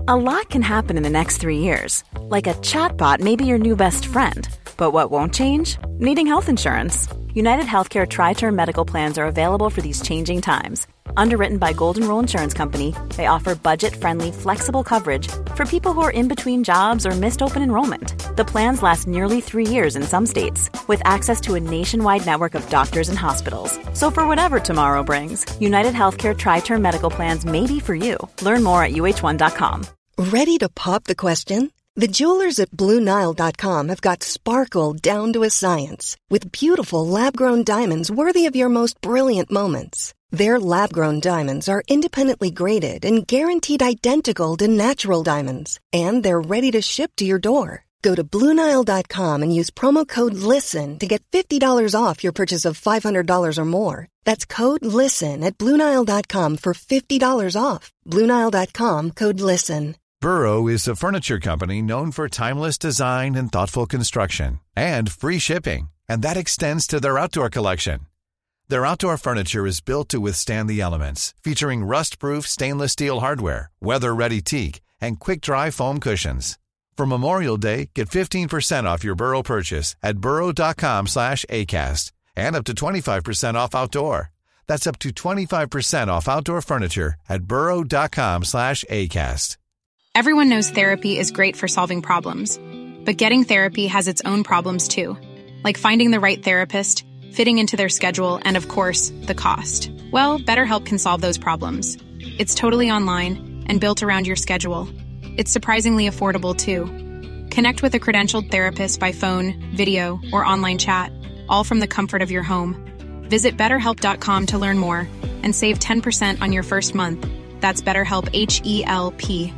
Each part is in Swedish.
A lot can happen in the next 3 years. Like a chatbot may be your new best friend. But what won't change? Needing health insurance. United Healthcare Tri-Term Medical Plans are available for these changing times. Underwritten by Golden Rule Insurance Company, they offer budget-friendly, flexible coverage for people who are in between jobs or missed open enrollment. The plans last nearly 3 years in some states, with access to a nationwide network of doctors and hospitals. So for whatever tomorrow brings, United Healthcare Tri-Term Medical Plans may be for you. Learn more at uh1.com. Ready to pop the question? The jewelers at BlueNile.com have got sparkle down to a science with beautiful lab-grown diamonds worthy of your most brilliant moments. Their lab-grown diamonds are independently graded and guaranteed identical to natural diamonds, and they're ready to ship to your door. Go to BlueNile.com and use promo code LISTEN to get $50 off your purchase of $500 or more. That's code LISTEN at BlueNile.com for $50 off. BlueNile.com, code LISTEN. Burrow is a furniture company known for timeless design and thoughtful construction, and free shipping, and that extends to their outdoor collection. Their outdoor furniture is built to withstand the elements, featuring rust-proof stainless steel hardware, weather-ready teak, and quick-dry foam cushions. For Memorial Day, get 15% off your Burrow purchase at burrow.com/ACAST and up to 25% off outdoor. That's up to 25% off outdoor furniture at burrow.com/ACAST. Everyone knows therapy is great for solving problems, but getting therapy has its own problems too, like finding the right therapist, fitting into their schedule, and of course, the cost. Well, BetterHelp can solve those problems. It's totally online and built around your schedule. It's surprisingly affordable too. Connect with a credentialed therapist by phone, video, or online chat, all from the comfort of your home. Visit BetterHelp.com to learn more and save 10% on your first month. That's BetterHelp, H-E-L-P.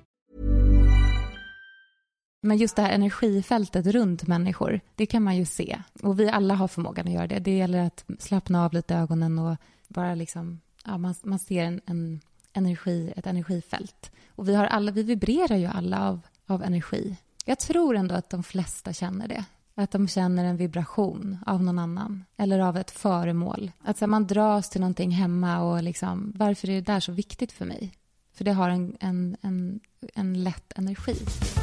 Men just det här energifältet runt människor, det kan man ju se. Och vi alla har förmågan att göra det. Det gäller att slappna av lite ögonen och bara liksom, ja, man ser ett energifält. Och vi vibrerar ju alla av energi. Jag tror ändå att de flesta känner det. Att de känner en vibration av någon annan. Eller av ett föremål. Att så man dras till någonting hemma och liksom, varför är det där så viktigt för mig? För det har en lätt energi.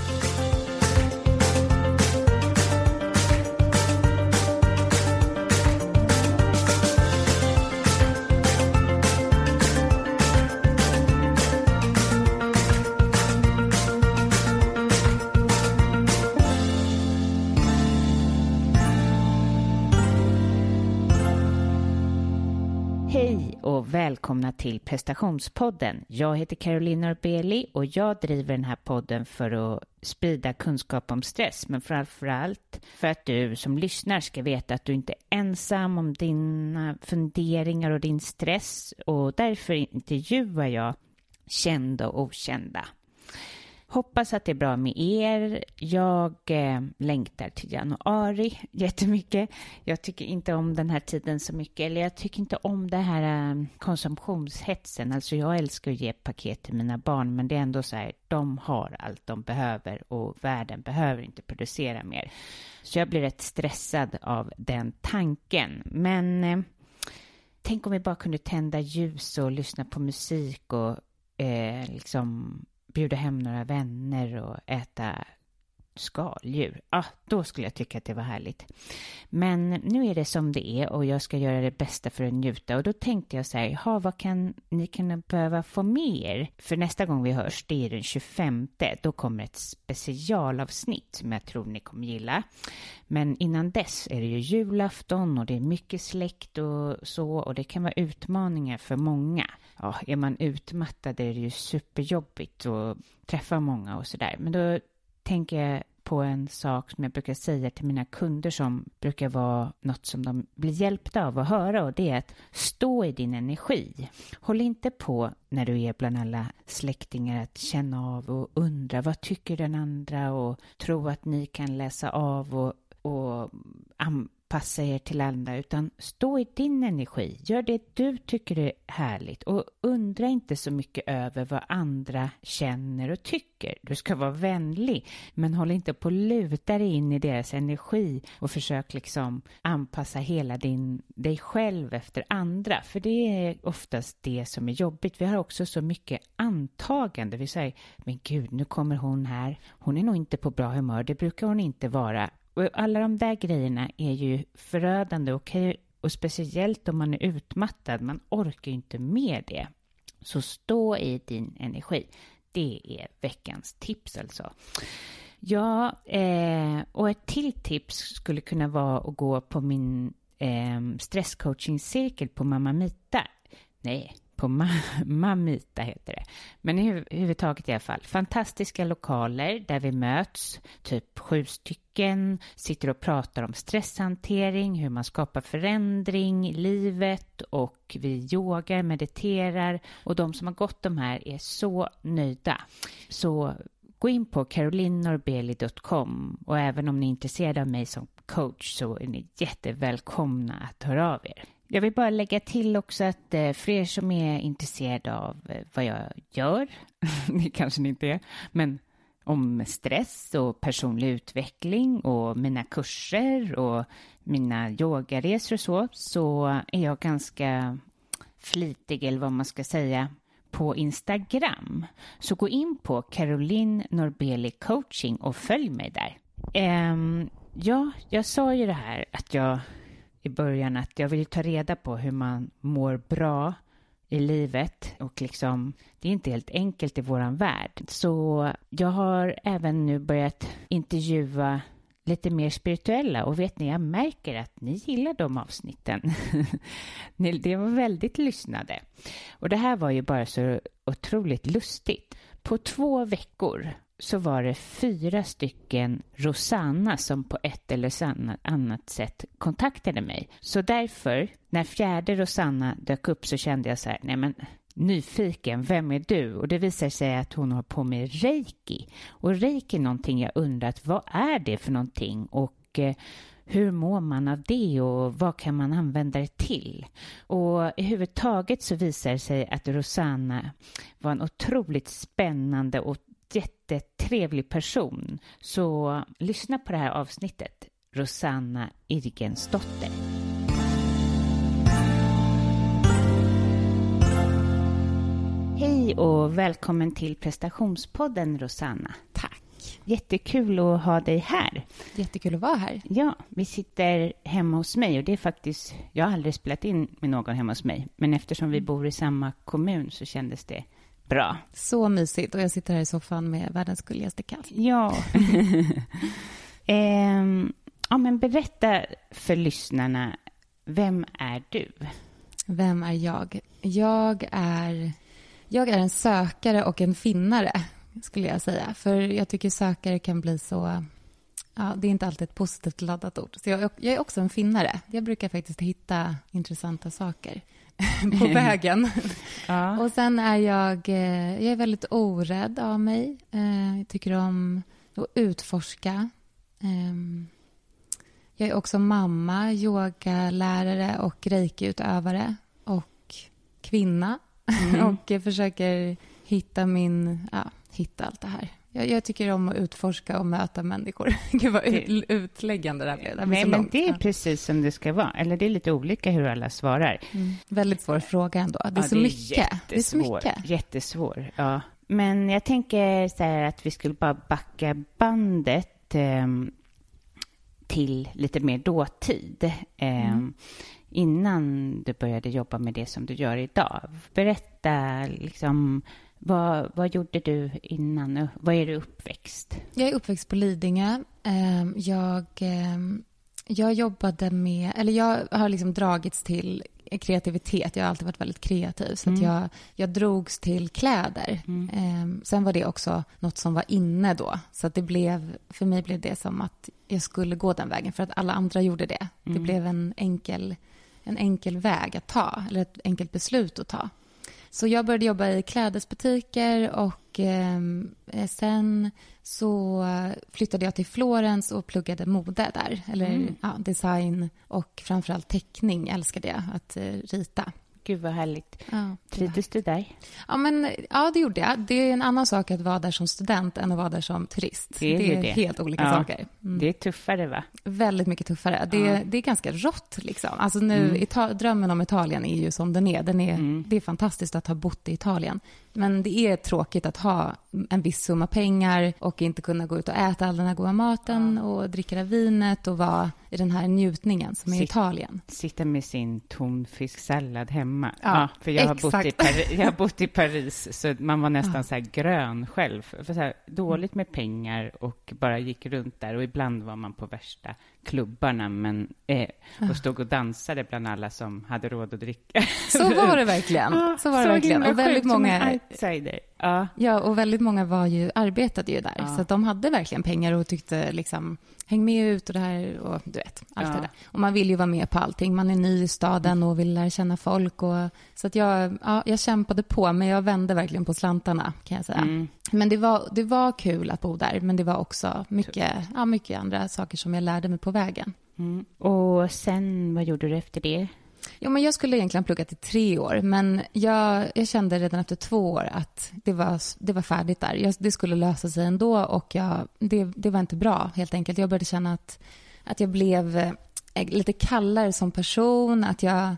Hej och välkomna till Prestationspodden. Jag heter Caroline Norbeli och jag driver den här podden för att sprida kunskap om stress. Men framförallt för att du som lyssnar ska veta att du inte är ensam om dina funderingar och din stress. Och därför intervjuar jag kända och okända. Hoppas att det är bra med er. Jag längtar till januari jättemycket. Jag tycker inte om den här tiden så mycket. Eller jag tycker inte om det här konsumtionshetsen. Alltså jag älskar att ge paket till mina barn. Men det är ändå så här, de har allt de behöver. Och världen behöver inte producera mer. Så jag blir rätt stressad av den tanken. Men tänk om vi bara kunde tända ljus och lyssna på musik. Och liksom bjuda hem några vänner och äta skaldjur. Då skulle jag tycka att det var härligt. Men nu är det som det är och jag ska göra det bästa för att njuta. Och då tänkte jag så här, vad kan ni behöva få med er? För nästa gång vi hörs, det är den 25. Då kommer ett specialavsnitt som jag tror ni kommer gilla. Men innan dess är det ju julafton och det är mycket släkt och så. Och det kan vara utmaningar för många. Ja, är man utmattad är det ju superjobbigt att träffa många och sådär. Men då tänker jag på en sak som jag brukar säga till mina kunder som brukar vara något som de blir hjälpta av att höra. Och det är att stå i din energi. Håll inte på när du är bland alla släktingar att känna av och undra vad tycker den andra och tro att ni kan läsa av och anpassa er till andra, utan stå i din energi. Gör det du tycker är härligt och undra inte så mycket över vad andra känner och tycker. Du ska vara vänlig, men håll inte på att luta dig in i deras energi och försök liksom anpassa hela dig själv efter andra. För det är oftast det som är jobbigt. Vi har också så mycket antagande. Vi säger, men gud, nu kommer hon här. Hon är nog inte på bra humör. Det brukar hon inte vara. Och alla de där grejerna är ju förödande och speciellt om man är utmattad. Man orkar ju inte med det. Så stå i din energi. Det är veckans tips alltså. Ja, och ett till tips skulle kunna vara att gå på min stresscoaching-cirkel på Mamamita. Nej, på Mamita heter det. Men i huvudtaget i alla fall. Fantastiska lokaler där vi möts. Typ 7 stycken. Sitter och pratar om stresshantering. Hur man skapar förändring i livet. Och vi yogar, mediterar. Och de som har gått de här är så nöjda. Så gå in på carolinnorbeli.com. Och även om ni är intresserade av mig som coach så är ni jättevälkomna att höra av er. Jag vill bara lägga till också att för er som är intresserade av vad jag gör, det kanske ni inte är, men om stress och personlig utveckling och mina kurser och mina yogaresor så är jag ganska flitig, eller vad man ska säga, på Instagram. Så gå in på Caroline Norbeli coaching och följ mig där. Ja, jag sa ju det här att jag i början att jag vill ta reda på hur man mår bra i livet och liksom, det är inte helt enkelt i våran värld. Så jag har även nu börjat intervjua lite mer spirituella och vet ni, jag märker att ni gillar de avsnitten. Det var väldigt lyssnade. Och det här var ju bara så otroligt lustigt. På 2 veckor så var det 4 stycken Rosanna som på ett eller annat sätt kontaktade mig. Så därför, när 4:e Rosanna dök upp så kände jag så här, nej men nyfiken, vem är du? Och det visar sig att hon har på med reiki. Och reiki är någonting jag undrat, vad är det för någonting? Och hur mår man av det och vad kan man använda det till? Och i huvudtaget så visar det sig att Rosanna var en otroligt spännande och jättetrevlig person. Så lyssna på det här avsnittet. Rosanna Irgensdotter. Hej och välkommen till prestationspodden, Rosanna. Tack. Jättekul att ha dig här. Jättekul att vara här. Ja, vi sitter hemma hos mig och det är faktiskt, jag har aldrig spelat in med någon hemma hos mig. Men eftersom vi bor i samma kommun så kändes det bra. Så mysigt och jag sitter här i soffan med världens gulligaste kaffe. Ja. Ja, men berätta för lyssnarna, vem är du? Vem är jag? Jag är en sökare och en finnare, skulle jag säga. För jag tycker sökare kan bli så... Ja, det är inte alltid ett positivt laddat ord. Så jag är också en finnare. Jag brukar faktiskt hitta intressanta saker på vägen. Ja. Och sen är jag är väldigt orädd av mig. Jag tycker om att utforska. Jag är också mamma, yogalärare och reikiutövare och kvinna. Och försöker hitta allt det här. Jag tycker om att utforska och möta människor. Gud vad utläggande det här blev. Nej, men det är precis som det ska vara. Eller det är lite olika hur alla svarar. Väldigt svår fråga ändå. Det är så mycket. Det är så mycket. Jättesvår, ja. Men jag tänker så här att vi skulle bara backa bandet till lite mer dåtid. Innan du började jobba med det som du gör idag. Berätta liksom... Vad gjorde du innan? Vad är du uppväxt? Jag är uppväxt på Lidingö. Jag jobbade med... Eller jag har liksom dragits till kreativitet. Jag har alltid varit väldigt kreativ. Så att jag drogs till kläder. Sen var det också något som var inne då. Så att för mig blev det som att jag skulle gå den vägen. För att alla andra gjorde det. Det blev en enkel väg att ta. Eller ett enkelt beslut att ta. Så jag började jobba i klädesbutiker och sen så flyttade jag till Florens och pluggade mode där. Eller design och framförallt teckning älskade jag att rita. Gud vad härligt. Ja, Trivdes du där? Ja, det gjorde jag. Det är en annan sak att vara där som student än att vara där som turist. Det är helt olika saker. Det är tuffare, va? Väldigt mycket tuffare. Det är ganska rått liksom. Alltså nu, drömmen om Italien är ju som den är. Det är fantastiskt att ha bott i Italien. Men det är tråkigt att ha en viss summa pengar och inte kunna gå ut och äta all den här goda maten och dricka det vinet och vara i den här njutningen som är Italien. Sitta med sin tonfisksallad hemma. Ja, för jag har bott i Paris, så man var nästan så här grön själv. För så här, dåligt med pengar och bara gick runt där. Och ibland var man på värsta klubbarna och stod och dansade bland alla som hade råd att dricka. Så var det verkligen. Så var det verkligen. Och väldigt många outsider. Ja, och väldigt många arbetade ju där. Så att de hade verkligen pengar och tyckte liksom, häng med ut och det här och du vet, allt det där. Och man vill ju vara med på allting. Man är ny i staden och vill lära känna folk. Så att jag kämpade på, men jag vände verkligen på slantarna, kan jag säga. Men det var kul att bo där, men det var också mycket andra saker som jag lärde mig på vägen. Och sen, vad gjorde du efter det? Jo, men jag skulle egentligen plugga till 3 år, men jag kände redan efter 2 år att det var färdigt där. Det skulle lösa sig ändå och det var inte bra helt enkelt. Jag började känna att jag blev lite kallare som person, att jag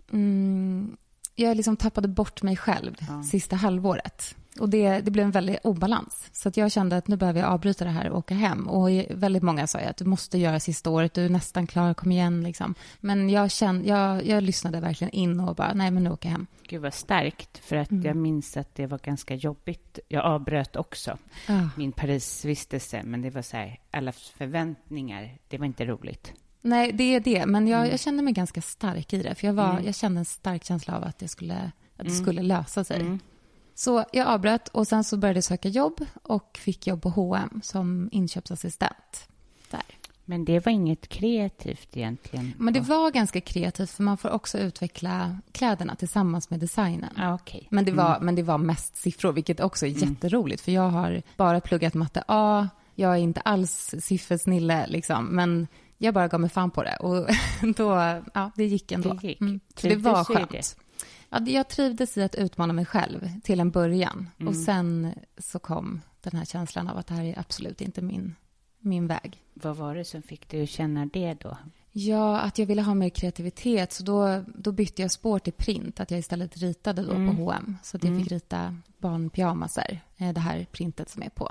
liksom tappade bort mig själv sista halvåret. Och det blev en väldigt obalans. Så att jag kände att nu behöver jag avbryta det här och åka hem. Och väldigt många sa att du måste göra sista året, du är nästan klar, kom igen liksom. Men jag lyssnade verkligen in och bara, nej men nu åker jag hem. Gud vad starkt, för att jag minns att det var ganska jobbigt. Jag avbröt också min Parisvistelse, men det var så här, alla förväntningar, det var inte roligt. Nej, det är det, men jag kände mig ganska stark i det. För jag kände en stark känsla av att det skulle lösa sig. Så jag avbröt och sen så började jag söka jobb och fick jobb på H&M som inköpsassistent där. Men det var inget kreativt egentligen? Men det var ganska kreativt, för man får också utveckla kläderna tillsammans med designen. Okay. Men det var mest siffror, vilket också är jätteroligt, för jag har bara pluggat matte A. Jag är inte alls siffersnille liksom, men jag bara gav mig fan på det och då, det gick ändå. Så det var skönt. Ja, jag trivdes i att utmana mig själv till en början. Och sen så kom den här känslan av att det här är absolut inte min väg. Vad var det som fick dig att känna det då? Ja, att jag ville ha mer kreativitet. Så då bytte jag spår till print. Att jag istället ritade då på H&M. Så att jag fick rita barnpyjamaser. Det här printet som är på.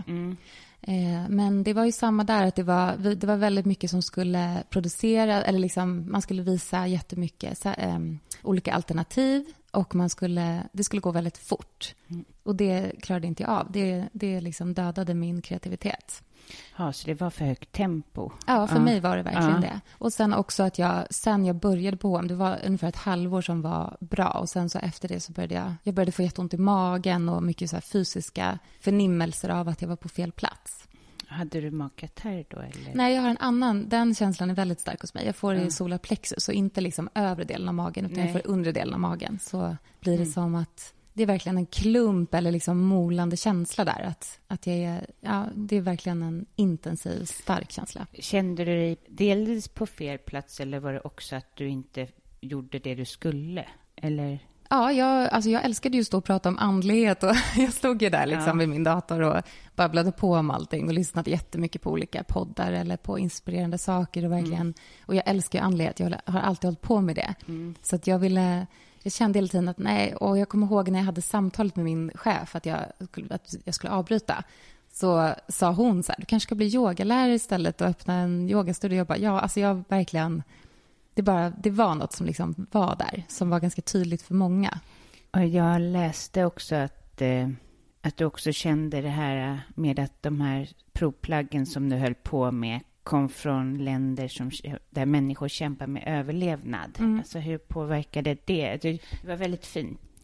Men det var ju samma där. Att det var väldigt mycket som skulle producera. Eller liksom, man skulle visa jättemycket olika alternativ. Och det skulle gå väldigt fort. Och det klarade inte jag av. Det liksom dödade min kreativitet. Ja, så det var för högt tempo. Ja, för mig var det verkligen det. Och sen också att sen jag började på H&M, det var ungefär ett halvår som var bra. Och sen så efter det så började jag började få jätteont i magen och mycket så här fysiska förnimmelser av att jag var på fel plats. Hade du magkatarr då? Eller? Nej, jag har en annan. Den känslan är väldigt stark hos mig. Jag får det i solar plexus, så inte liksom övre delen av magen, utan jag får undre delen av magen. Så blir det som att det är verkligen en klump eller liksom molande känsla där. Att det är verkligen en intensiv, stark känsla. Kände du dig delvis på fel plats, eller var det också att du inte gjorde det du skulle? Eller... Ja, jag älskade just att prata om andlighet och jag stod ju där liksom vid min dator och babblade på om allting och lyssnade jättemycket på olika poddar eller på inspirerande saker och verkligen, och jag älskar ju andlighet, jag har alltid hållit på med det. Så att jag kände hela tiden att nej, och jag kommer ihåg när jag hade samtalet med min chef att jag skulle avbryta, så sa hon så här, du kanske ska bli yogalärare istället och öppna en yogastudio. Jag bara, jag verkligen... Det var något som liksom var där, som var ganska tydligt för många. Och jag läste också att du också kände det här med att de här provplaggen som du höll på med kom från länder där människor kämpar med överlevnad. Alltså hur påverkade det? Det var väldigt fint.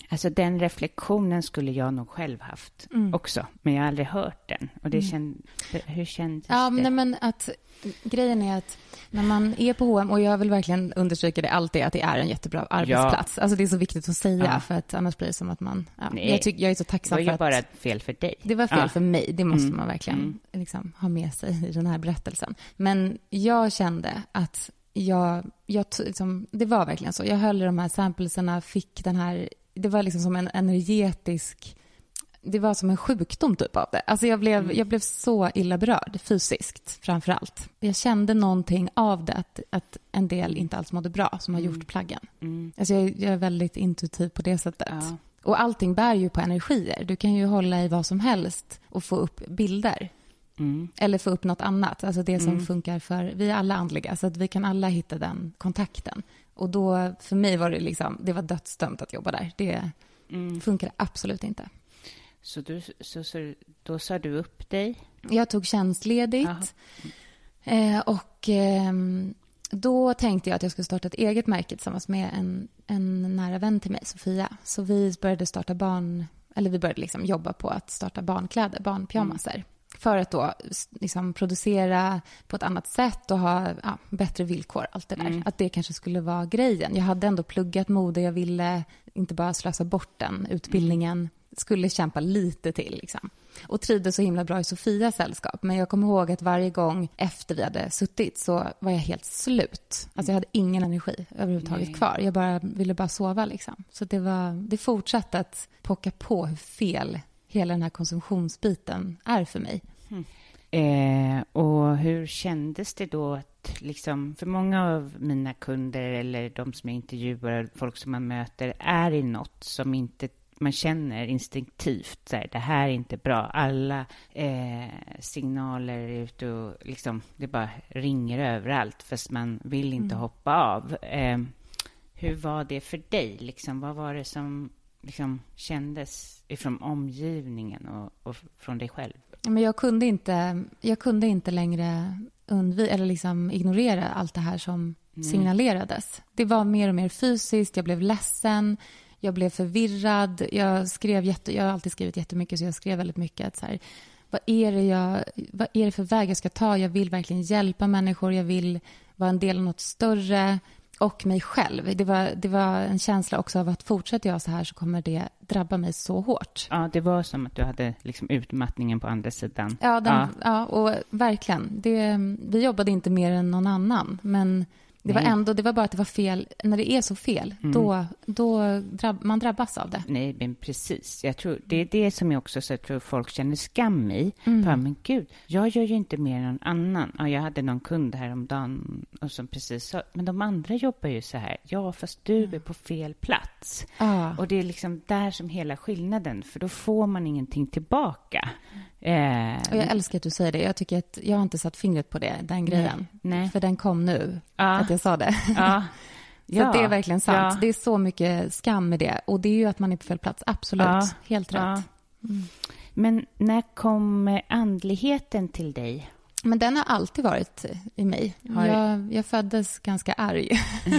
Alltså den reflektionen skulle jag nog själv haft också. Men jag har aldrig hört den. Och det hur kändes det? Ja, men att grejen är att när man är på H&M, och jag vill verkligen understryka det alltid, att det är en jättebra arbetsplats. Alltså det är så viktigt att säga, för att annars blir det som att man... Ja, jag är så tacksam för att... Det var ju bara fel för dig. Det var fel för mig. Det måste man verkligen liksom ha med sig i den här berättelsen. Men jag kände att liksom, det var verkligen så. Jag höll i de här samplesarna, fick den här... Det var liksom som en energetisk... Det var som en sjukdom typ av det. Alltså jag blev så illa berörd fysiskt framför allt. Jag kände någonting av det, att en del inte alls mådde bra som har gjort plaggen. Alltså jag är väldigt intuitiv på det sättet. Ja. Och allting bär ju på energier. Du kan ju hålla i vad som helst och få upp bilder. Eller få upp något annat. Alltså det som funkar för... Vi är alla andliga, så att vi kan alla hitta den kontakten. Och då, för mig var det liksom... Det var dödsdömt att jobba där. Det funkar absolut inte. Så då sa du upp dig? Jag tog tjänstledigt. Och då tänkte jag att jag skulle starta ett eget märke tillsammans med en nära vän till mig, Sofia. Så vi började liksom jobba på att starta barnkläder, barnpyjamaser. För att då liksom producera på ett annat sätt och ha bättre villkor, allt det där. Att det kanske skulle vara grejen. Jag hade ändå pluggat mode, jag ville inte bara slösa bort den utbildningen. Skulle kämpa lite till liksom. Och trivdes så himla bra i Sofias sällskap. Men jag kommer ihåg att varje gång efter vi hade suttit så var jag helt slut. Alltså jag hade ingen energi överhuvudtaget kvar. Jag ville bara sova liksom. Så det fortsatte att pocka på hur fel hela den här konsumtionsbiten är för mig. Och hur kändes det då att liksom, för många av mina kunder eller de som jag intervjuar, folk som man möter, är i något som inte man känner instinktivt så här, det här är inte bra. Alla signaler är ute och liksom, det bara ringer överallt fast man vill inte hoppa av. Hur var det för dig? Liksom, vad var det som liksom kändes ifrån omgivningen och från dig själv? Men jag kunde inte längre eller liksom ignorera allt det här som signalerades. Det var mer och mer fysiskt. Jag blev ledsen. Jag blev förvirrad. Jag har alltid skrivit jättemycket, så jag skrev väldigt mycket. Att så här, vad är det för väg jag ska ta? Jag vill verkligen hjälpa människor. Jag vill vara en del av något större. Och mig själv. Det var en känsla också av att fortsätter jag så här så kommer det drabba mig så hårt. Ja, det var som att du hade liksom utmattningen på andra sidan. Ja, och verkligen. Vi jobbade inte mer än någon annan. Men det var bara att det var fel. När det är så fel, då man drabbas av det. Nej, men precis. Jag tror, det är det som jag också så jag tror folk känner skam i. Men gud, jag gör ju inte mer än någon annan. Ja, jag hade någon kund häromdagen och som precis sa, men de andra jobbar ju så här. Ja, fast du är på fel plats. Och det är liksom där som hela skillnaden. För då får man ingenting tillbaka. Och jag älskar att du säger det. Jag tycker att jag har inte satt fingret på den grejen. Nej. För den kom nu, att jag sa det. Så det är verkligen sant. Det är så mycket skam med det. Och det är ju att man är på fel plats. Absolut, helt rätt. Men när kom andligheten till dig? Men den har alltid varit i mig. Jag föddes ganska arg.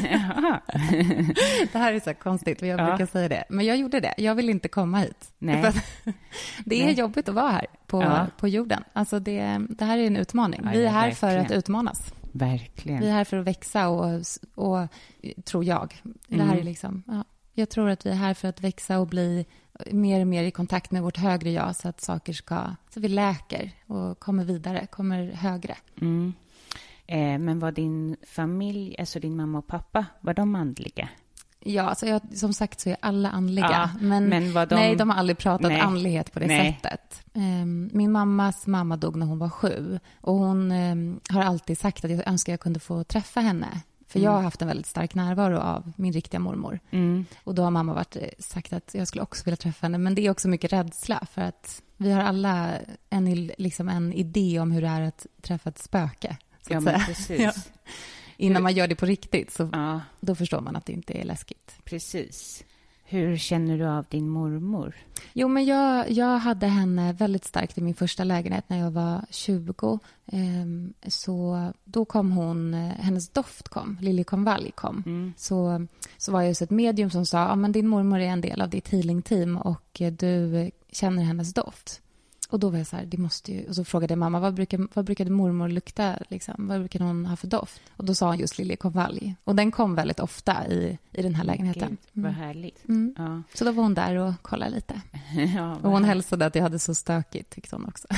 Det här är så konstigt, jag brukar säga det. Men jag gjorde det. Jag vill inte komma hit. Nej. Det är jobbigt att vara här på jorden. Alltså det här är en utmaning. Vi är här för att utmanas. Verkligen. Vi är här för att växa och tror jag. Det här är liksom, jag tror att vi är här för att växa och bli mer och mer i kontakt med vårt högre jag, så att så vi läker och kommer vidare, kommer högre. Men var din familj, alltså din mamma och pappa, var de andliga? Ja, alltså som sagt så är alla andliga. Men var nej, de har aldrig pratat andlighet på det sättet. Min mammas mamma dog när hon var 7. Och hon har alltid sagt att jag önskar jag kunde få träffa henne. För jag har haft en väldigt stark närvaro av min riktiga mormor. Och då har mamma sagt att jag skulle också vilja träffa henne. Men det är också mycket rädsla. För att vi har alla en idé om hur det är att träffa ett spöke. Så att säga. Precis. Innan man gör det på riktigt så då förstår man att det inte är läskigt. Precis. Hur känner du av din mormor? Jo, men jag hade henne väldigt starkt i min första lägenhet när jag var 20. Så då kom hennes doft kom, liljekonvalj kom. Så var jag så ett medium som sa, men din mormor är en del av ditt healing-team och du känner hennes doft. Och då var jag så här, det måste ju... Och så frågade mamma, vad brukade mormor lukta? Liksom? Vad brukade hon ha för doft? Och då sa hon just liljekonvalj. Och den kom väldigt ofta i den här lägenheten. Vad härligt. Ja. Så då var hon där och kollade lite. Ja, och hon hälsade att jag hade så stökigt, tyckte hon också.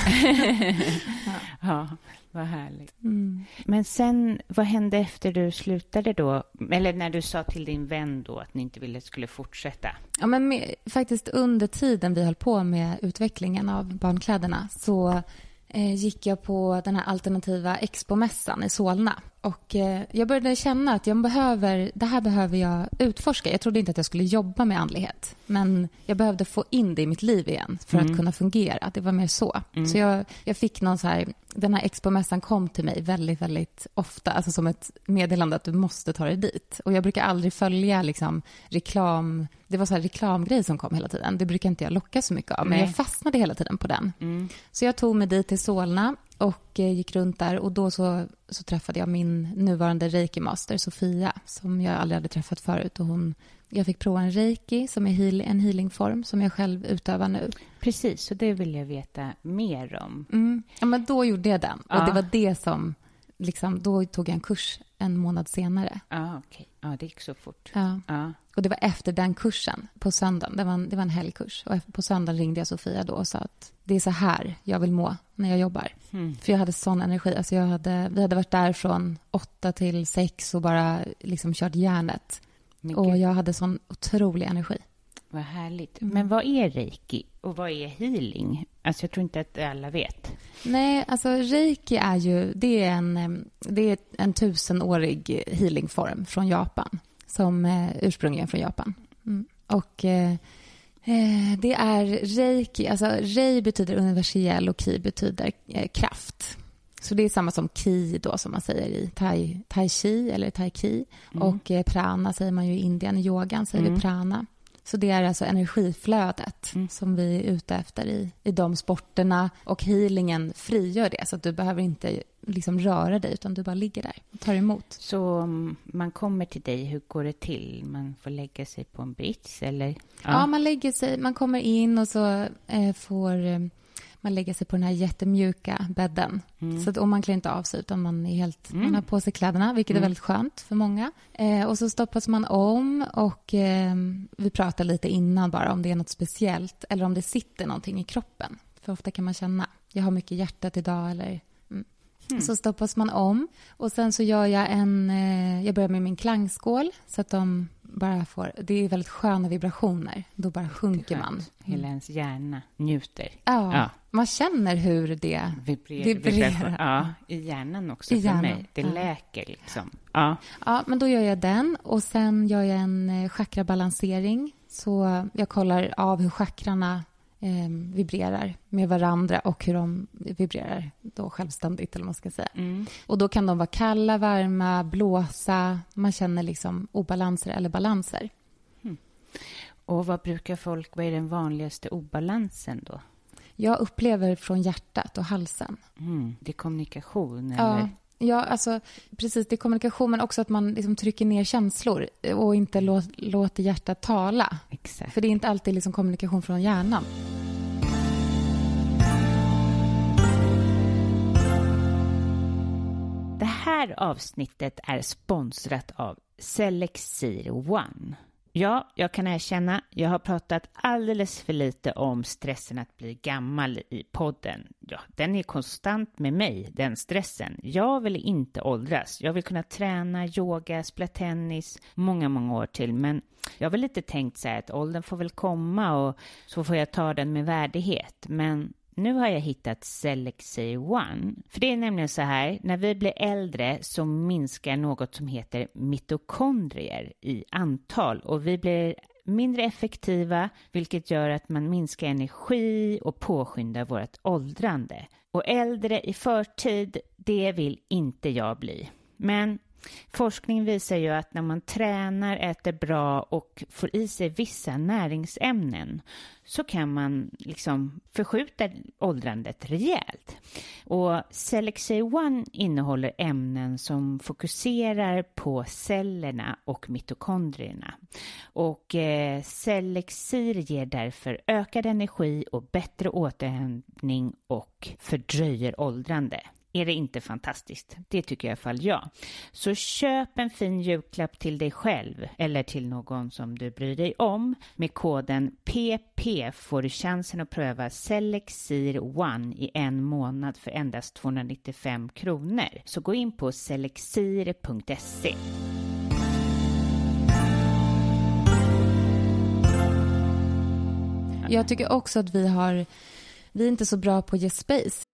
Ja, vad härligt. Men sen, vad hände efter du slutade då? Eller när du sa till din vän då att ni inte skulle fortsätta? Ja, men faktiskt under tiden vi höll på med utvecklingen av barnkläderna så gick jag på den här alternativa expomässan i Solna. Och jag började känna att det här behöver jag utforska. Jag trodde inte att jag skulle jobba med andlighet. Men jag behövde få in det i mitt liv igen för att kunna fungera. Det var mer så. Så jag fick någon så här... Den här expomässan kom till mig väldigt, väldigt ofta. Alltså som ett meddelande att du måste ta dig dit. Och jag brukar aldrig följa liksom, reklam... Det var så här reklamgrej som kom hela tiden. Det brukar inte jag locka så mycket av. Men jag fastnade hela tiden på den. Så jag tog mig dit till Solna och gick runt där. Och då så träffade jag min nuvarande reiki-master Sofia. Som jag aldrig hade träffat förut. Och jag fick prova en reiki som är en healingform som jag själv utövar nu. Precis, så det vill jag veta mer om. Ja, men då gjorde jag den. Och det var det som... Liksom, då tog jag en kurs en månad senare. Okej. Ja, det gick så fort. Ja. Och det var efter den kursen på söndagen. Det var en helgkurs. Och på söndagen ringde jag Sofia då och sa att det är så här jag vill må när jag jobbar. För jag hade sån energi. Alltså vi hade varit där från 8 till 6 och bara liksom kört järnet. Och jag hade sån otrolig energi. Vad härligt. Men vad är reiki och vad är healing? Alltså jag tror inte att alla vet. Nej, alltså reiki är ju det är en 1000-årig healingform från Japan som ursprungligen från Japan. Och det är reiki, alltså rei betyder universell och ki betyder kraft. Så det är samma som ki då som man säger i tai chi eller tai chi. Och prana säger man ju i Indien, i yogan säger vi prana. Så det är alltså energiflödet som vi är ute efter i de sporterna. Och healingen frigör det så att du behöver inte liksom röra dig utan du bara ligger där och tar emot. Så man kommer till dig, hur går det till? Man får lägga sig på en brits eller? Ja, man lägger sig, man kommer in och så får... Man lägger sig på den här jättemjuka bädden. Så att, och man klär inte av sig utan man är helt... Man har på sig kläderna, vilket är väldigt skönt för många. Och så stoppas man om och vi pratar lite innan bara om det är något speciellt. Eller om det sitter någonting i kroppen. För ofta kan man känna, jag har mycket hjärtat idag eller... Så stoppas man om. Och sen så gör jag jag börjar med min klangskål så att de bara får... Det är väldigt sköna vibrationer. Då bara sjunker man. Hela ens hjärna njuter. Ja. Man känner hur det vibrerar. Ja, i hjärnan också för mig. Det läker liksom. Ja, men då gör jag den. Och sen gör jag en chakrabalansering. Så jag kollar av hur chakrarna vibrerar med varandra och hur de vibrerar då självständigt eller vad man ska säga. Och då kan de vara kalla, varma, blåsa. Man känner liksom obalanser eller balanser. Och vad är den vanligaste obalansen då? Jag upplever från hjärtat och halsen. Det är kommunikation eller? Ja, alltså precis. Det är kommunikation men också att man liksom trycker ner känslor och inte låter hjärtat tala. Exakt. För det är inte alltid liksom kommunikation från hjärnan. Det här avsnittet är sponsrat av Selexir One. Ja, jag kan erkänna, jag har pratat alldeles för lite om stressen att bli gammal i podden. Ja, den är konstant med mig, den stressen. Jag vill inte åldras. Jag vill kunna träna, yoga, spela tennis många, många år till. Men jag har väl lite tänkt så här att åldern får väl komma och så får jag ta den med värdighet. Men nu har jag hittat Selexir One. För det är nämligen så här, när vi blir äldre så minskar något som heter mitokondrier i antal. Och vi blir mindre effektiva, vilket gör att man minskar energi och påskyndar vårt åldrande. Och äldre i förtid, det vill inte jag bli. Men Forskning visar ju att när man tränar, äter bra och får i sig vissa näringsämnen så kan man liksom förskjuta åldrandet rejält. Och Selexir One innehåller ämnen som fokuserar på cellerna och mitokondrierna. Och Selexir ger därför ökad energi och bättre återhämtning och fördröjer åldrande. Är det inte fantastiskt? Det tycker i alla fall jag. Så köp en fin julklapp till dig själv eller till någon som du bryr dig om. Med koden PP får du chansen att pröva Selexir One i 1 månad för endast 295 kronor. Så gå in på selexir.se. Jag tycker också att vi är inte så bra på att ge space.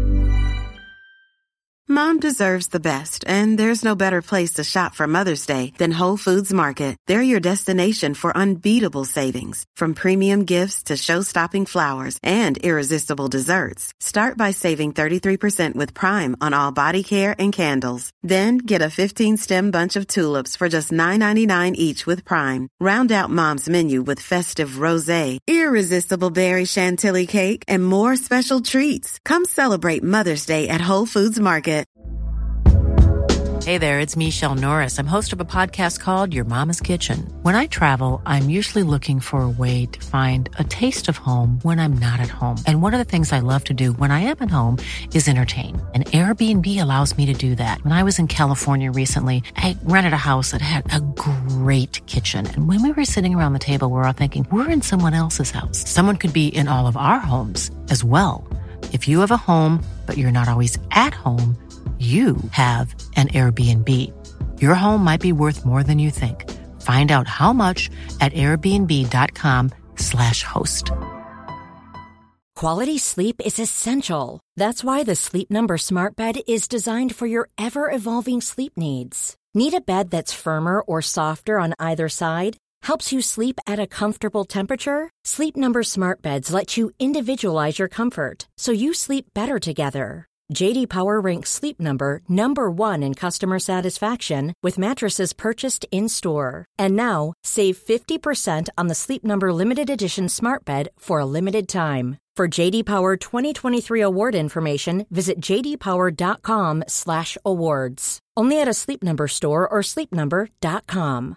Mom deserves the best, and there's no better place to shop for Mother's Day than Whole Foods Market. They're your destination for unbeatable savings, from premium gifts to show-stopping flowers and irresistible desserts. Start by saving 33% with Prime on all body care and candles. Then get a 15-stem bunch of tulips for just $9.99 each with Prime. Round out Mom's menu with festive rosé, irresistible berry chantilly cake, and more special treats. Come celebrate Mother's Day at Whole Foods Market. Hey there, it's Michelle Norris. I'm host of a podcast called Your Mama's Kitchen. When I travel, I'm usually looking for a way to find a taste of home when I'm not at home. And one of the things I love to do when I am at home is entertain. And Airbnb allows me to do that. When I was in California recently, I rented a house that had a great kitchen. And when we were sitting around the table, we were all thinking, we're in someone else's house. Someone could be in all of our homes as well. If you have a home, but you're not always at home, you have an Airbnb. Your home might be worth more than you think. Find out how much at airbnb.com/host. Quality sleep is essential. That's why the Sleep Number Smart Bed is designed for your ever-evolving sleep needs. Need a bed that's firmer or softer on either side? Helps you sleep at a comfortable temperature? Sleep Number Smart Beds let you individualize your comfort, so you sleep better together. J.D. Power ranks Sleep Number #1 in customer satisfaction with mattresses purchased in-store. And now, save 50% on the Sleep Number Limited Edition Smart Bed for a limited time. For J.D. Power 2023 award information, visit jdpower.com/awards. Only at a Sleep Number store or sleepnumber.com.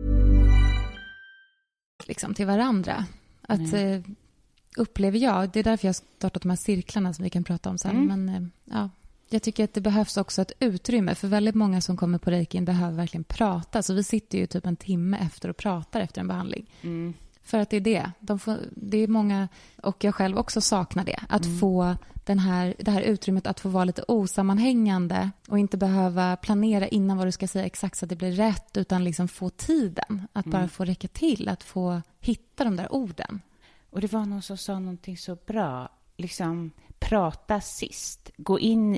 Liksom till varandra. Att upplever jag, det är därför jag har startat de här cirklarna som vi kan prata om sen. Men ja, jag tycker att det behövs också ett utrymme, för väldigt många som kommer på Reikin behöver verkligen prata. Så vi sitter ju typ en timme efter och pratar efter en behandling. För att det är det. Det är många, och jag själv också saknar det. Att få det här utrymmet att få vara lite osammanhängande och inte behöva planera innan vad du ska säga exakt så att det blir rätt, utan liksom få tiden att bara få räcka till, att få hitta de där orden. Och det var någon som sa någonting så bra. Liksom prata sist. Gå in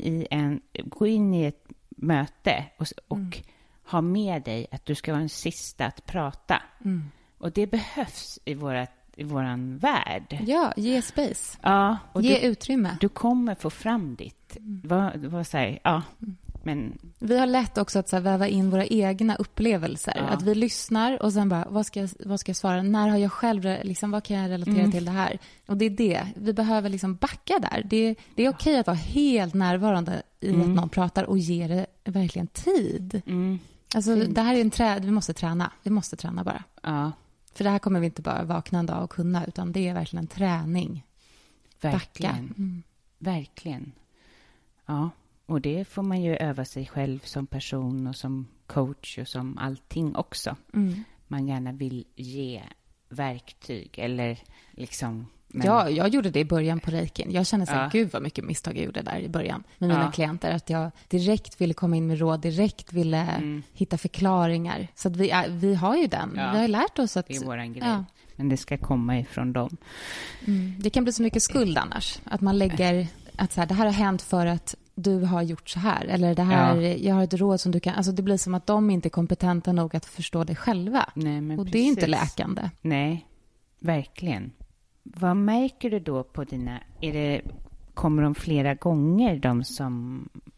i ett möte och ha med dig att du ska vara den sista att prata. Och det behövs i våran värld. Ja, ge space. Ja, och ge utrymme. Du kommer få fram ditt. Vad säger? Ja. Men vi har lätt också att så här, väva in våra egna upplevelser. Ja. Att vi lyssnar och sen bara, vad ska jag svara? När har jag själv, liksom, vad kan jag relatera till det här? Och det är det. Vi behöver liksom backa där. Det är okej att vara helt närvarande i att någon pratar och ge det verkligen tid. Alltså, det här är vi måste träna. Vi måste träna bara. Ja. För det här kommer vi inte bara vakna en dag och kunna, utan det är verkligen en träning. Verkligen. Backa. Verkligen. Ja. Och det får man ju öva sig själv som person och som coach och som allting också. Man gärna vill ge verktyg eller liksom... Ja, jag gjorde det i början på Reikin. Jag kände så här, gud vad mycket misstag jag gjorde där i början med mina klienter. Att jag direkt ville komma in med råd, direkt ville hitta förklaringar. Så att vi har ju den. Vi har lärt oss att... Det är våran grej. Ja. Men det ska komma ifrån dem. Det kan bli så mycket skuld annars. Att man lägger att så här, det här har hänt för att du har gjort så här. Eller det här, jag har ett råd som du kan... Alltså det blir som att de inte är kompetenta nog att förstå det själva. Nej, men och precis. Det är inte läkande. Nej, verkligen. Vad märker du då på dina... Kommer de flera gånger, de som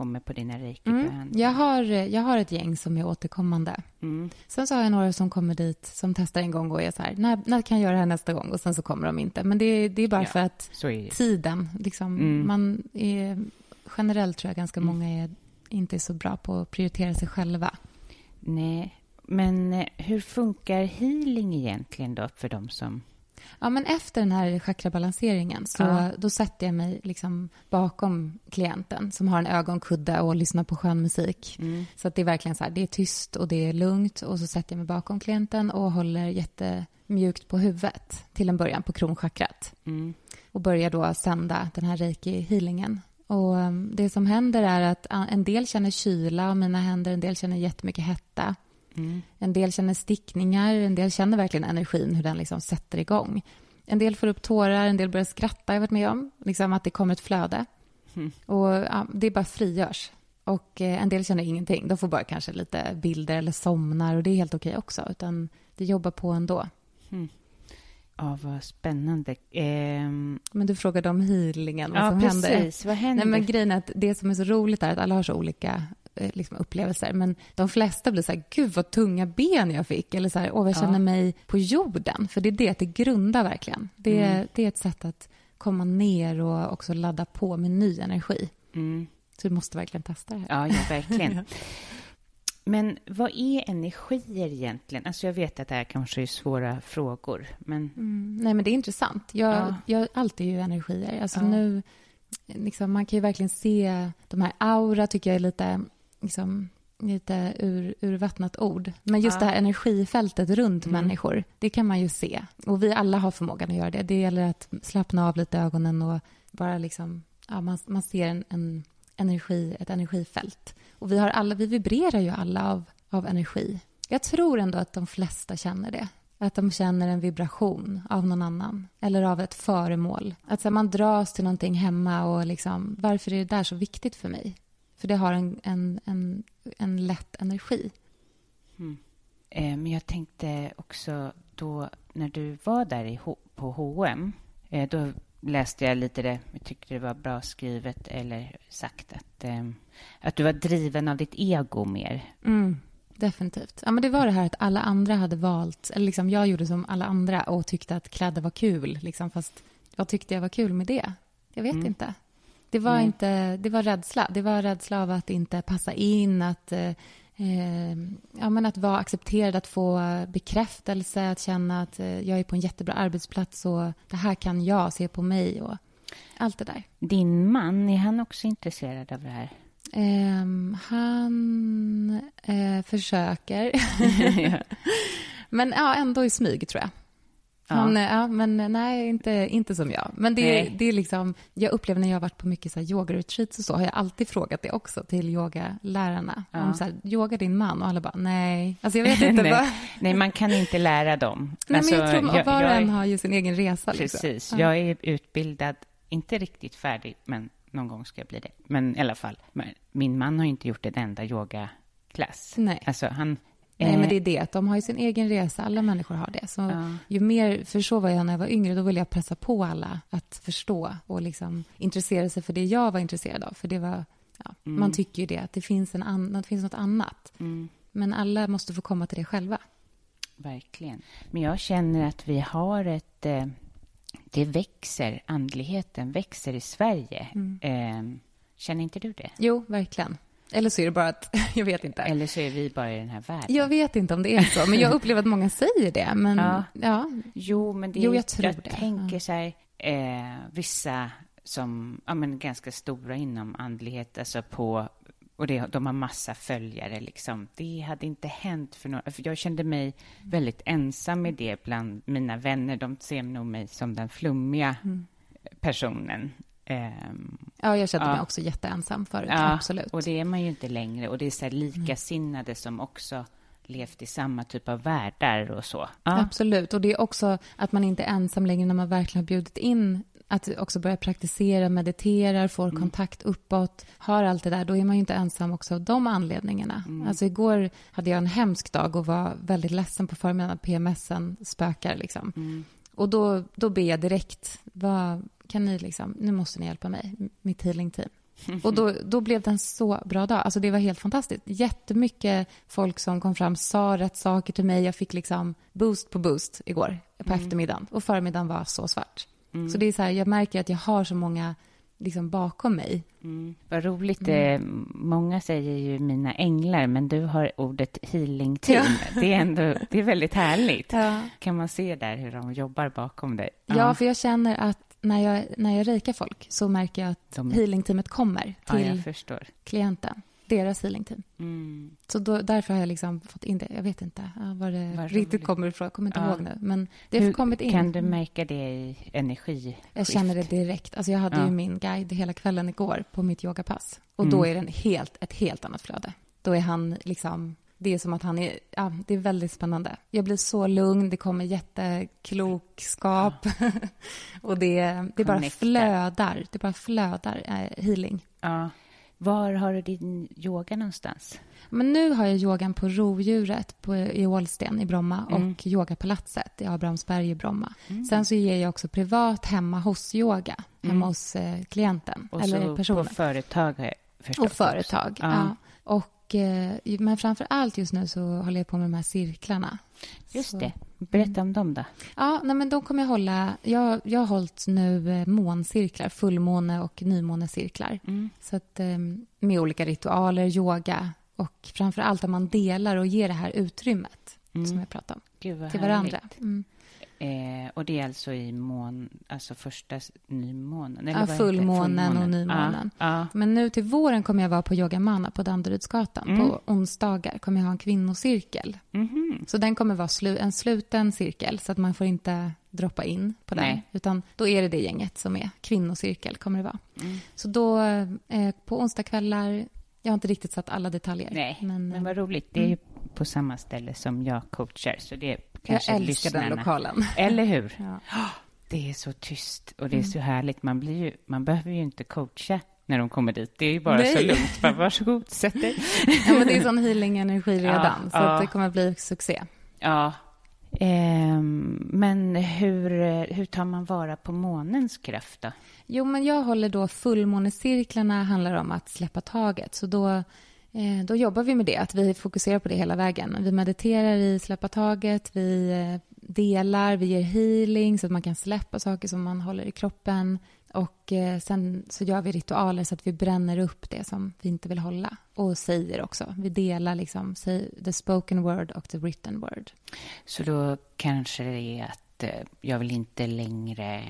kommer på dina reiki-behandlingar? Jag har ett gäng som är återkommande. Sen så har jag några som kommer dit som testar en gång och är så här, när kan jag göra det här nästa gång? Och sen så kommer de inte. Men det är bara för att tiden, liksom, man är, generellt tror jag ganska många är inte så bra på att prioritera sig själva. Nej, men hur funkar healing egentligen då för de som... Ja, men efter den här chakrabalanseringen så då sätter jag mig liksom bakom klienten som har en ögonkudde och lyssnar på skön musik. Så att det är verkligen så här, det är tyst och det är lugnt, och så sätter jag mig bakom klienten och håller jättemjukt på huvudet till en början på kronchakrat. Och börjar då sända den här reiki-healingen. Och det som händer är att en del känner kyla av mina händer, en del känner jättemycket hetta. En del känner stickningar, en del känner verkligen energin, hur den liksom sätter igång. En del får upp tårar, en del börjar skratta, jag har varit med om. Liksom att det kommer ett flöde. Och det bara frigörs. Och en del känner ingenting. De får bara kanske lite bilder eller somnar, och det är helt okej också. Utan det jobbar på ändå. Ja, vad spännande. Men du frågade om healingen, vad som händer. Ja, precis. Vad händer? Nej, men grejen är att det som är så roligt är att alla har så olika liksom upplevelser. Men de flesta blir så här, gud vad tunga ben jag fick. Eller så här, jag känner mig på jorden. För det är det grundar verkligen. Det är ett sätt att komma ner och också ladda på med ny energi. Så du måste verkligen testa det här. Ja, verkligen. Men vad är energier egentligen? Alltså jag vet att det här kanske är svåra frågor. Men... Nej, men det är intressant. Allt är ju energier. Alltså nu, liksom, man kan ju verkligen se de här aura, tycker jag är lite urvattnat ord. Men just det här energifältet runt människor, det kan man ju se. Och vi alla har förmågan att göra det. Det gäller att slappna av lite ögonen och bara liksom, man ser ett energifält. Och vi vibrerar ju alla av energi. Jag tror ändå att de flesta känner det. Att de känner en vibration av någon annan. Eller av ett föremål. Att så här, man dras till någonting hemma och liksom, varför är det där så viktigt för mig? För det har en lätt energi. Men jag tänkte också då när du var där på H&M, då läste jag lite det. Jag tyckte det var bra skrivet eller sagt att du var driven av ditt ego mer. Definitivt. Ja, men det var det här att alla andra hade valt, eller liksom jag gjorde som alla andra och tyckte att kläder var kul. Liksom, fast vad tyckte jag var kul med det? Jag vet inte. Det var rädsla. Det var rädsla av att inte passa in, att vara accepterad, att få bekräftelse, att känna att jag är på en jättebra arbetsplats och det här kan jag se på mig och allt det där. Din man, är han också intresserad av det här? Han försöker. Men ändå i smyg tror jag. Men nej, inte som jag. Men det är liksom, jag upplever när jag har varit på mycket så här yoga-retreats och så, har jag alltid frågat det också till yogalärarna. Om så här, yoga din man? Och alla bara, nej. Alltså jag vet inte nej, man kan inte lära dem. Nej, alltså, men jag tror att var och en har ju sin egen resa. Precis, liksom. Jag är utbildad, inte riktigt färdig, men någon gång ska jag bli det. Men i alla fall, min man har inte gjort en enda yogaklass. Nej. Alltså Nej, men det är det. Att de har ju sin egen resa. Alla människor har det. Så ju mer, för så var jag när jag var yngre, då ville jag pressa på alla att förstå och liksom intressera sig för det jag var intresserad av. För det var, man tycker ju det, att det finns något annat. Men alla måste få komma till det själva. Verkligen. Men jag känner att vi har det växer, andligheten växer i Sverige. Känner inte du det? Jo, verkligen. Eller så är det bara att, jag vet inte. Eller så är vi bara i den här världen. Jag vet inte om det är så, men jag upplever att många säger det. Men, Jo, men jag tror jag tänker så här, vissa som ganska stora inom andlighet, alltså och de har massa följare liksom. Det hade inte hänt för några. För jag kände mig väldigt ensam med det bland mina vänner. De ser nog mig som den flummiga personen. Jag kände mig också jätteensam förut, absolut. Och det är man ju inte längre. Och det är så här likasinnade som också levt i samma typ av världar och så. Absolut, och det är också att man inte är ensam längre när man verkligen har bjudit in att också börja praktisera, mediterar, får kontakt uppåt, har allt det där. Då är man ju inte ensam också av de anledningarna. Alltså igår hade jag en hemsk dag och var väldigt ledsen på förmiddagen. PMSen spökar liksom. Och då ber jag direkt, kan ni liksom, nu måste ni hjälpa mig, mitt healing-team. Och då blev det en så bra dag. Alltså det var helt fantastiskt. Jättemycket folk som kom fram sa rätt saker till mig. Jag fick liksom boost på boost igår på eftermiddagen. Och förmiddagen var så svart. Så det är så här, jag märker att jag har så många liksom bakom mig. Vad roligt. Många säger ju mina änglar, men du har ordet healing team. Ja. Det är väldigt härligt. Ja. Kan man se där hur de jobbar bakom dig? Ja, för jag känner att när jag reikar folk så märker jag att healingteamet kommer till klienten. Deras healingteam. Så därför har jag liksom fått in det. Jag vet inte vad det riktigt kommer ifrån. Jag kommer inte ihåg nu. Men det har kommit in. Kan du märka det i energi? Jag känner det direkt. Alltså jag hade ju min guide hela kvällen igår på mitt yogapass. Och då är det ett helt annat flöde. Då är han liksom... Det är som att han är... Ja, det är väldigt spännande. Jag blir så lugn. Det kommer jätteklokskap. Och det bara flödar. Det bara flödar healing. Ja. Var har du din yoga någonstans? Men nu har jag yogan på Rovdjuret i Ålsten i Bromma och yogapalatset i Abrahamsberg i Bromma. Sen så ger jag också privat hemma hos yoga, hemma hos klienten och eller personen. På företag förstås. Och företag, ja. Men framför allt just nu så håller jag på med de här cirklarna. Just det. Berätta om dem då. Ja, men då kommer jag hålla... Jag har hållit nu måncirklar, fullmåne- och nymånecirklar. Så att, med olika ritualer, yoga och framför allt att man delar och ger det här utrymmet som jag pratar om till varandra. Och det är alltså i alltså första nymånen? Eller fullmånen och nymånen. Men nu till våren kommer jag vara på Yoga Mana på Danderydsgatan. På onsdagar kommer jag ha en kvinnocirkel. Så den kommer vara en sluten cirkel så att man får inte droppa in på den. Utan då är det gänget som är kvinnocirkel kommer det vara. Så då på onsdagskvällar, jag har inte riktigt satt alla detaljer. Nej, men vad roligt. Det är ju på samma ställe som jag coachar. Så det är kanske jag älskar den lokalen. Eller hur? Ja. Det är så tyst och det är så härligt. Man behöver ju inte coacha när de kommer dit. Det är ju bara så lugnt. Bara, varsågod, sätt dig. Ja, men det är sån healing-energi redan. Så att det kommer att bli succé. Ja. Men hur tar man vara på månens kraft då? Jo, men jag håller då fullmånecirklarna handlar om att släppa taget. Så då jobbar vi med det, att vi fokuserar på det hela vägen. Vi mediterar i släppa taget, vi delar, vi ger healing så att man kan släppa saker som man håller i kroppen. Och sen så gör vi ritualer så att vi bränner upp det som vi inte vill hålla. Och säger också, vi delar liksom the spoken word och the written word. Så då kanske det är att jag vill inte längre...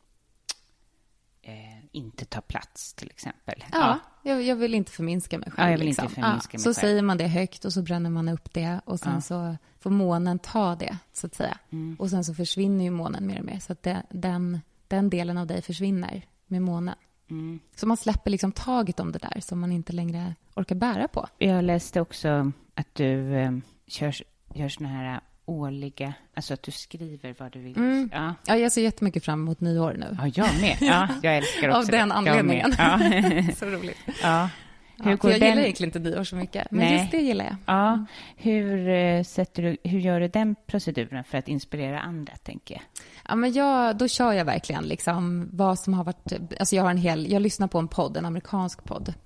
inte ta plats till exempel. Ja. Jag vill inte förminska mig själv. Ja, jag vill inte förminska mig så själv. säger man det högt och så bränner man upp det och sen så får månen ta det så att säga. Och sen så försvinner ju månen mer och mer så att den delen av dig försvinner med månen. Så man släpper liksom taget om det där som man inte längre orkar bära på. Jag läste också att du gör såna här årliga, alltså att du skriver vad du vill. Ja, jag ser jättemycket fram emot nyår nu. Ja, jag med. Ja, jag älskar också av den anledningen. Ja. Så roligt. Ja. Jag gillar egentligen inte nyår så mycket, men just det gillar jag. Ja. Hur gör du den proceduren för att inspirera andra, tänker jag? Ja, men då kör jag verkligen liksom vad som har varit... Alltså jag lyssnar på en podd, en amerikansk podd.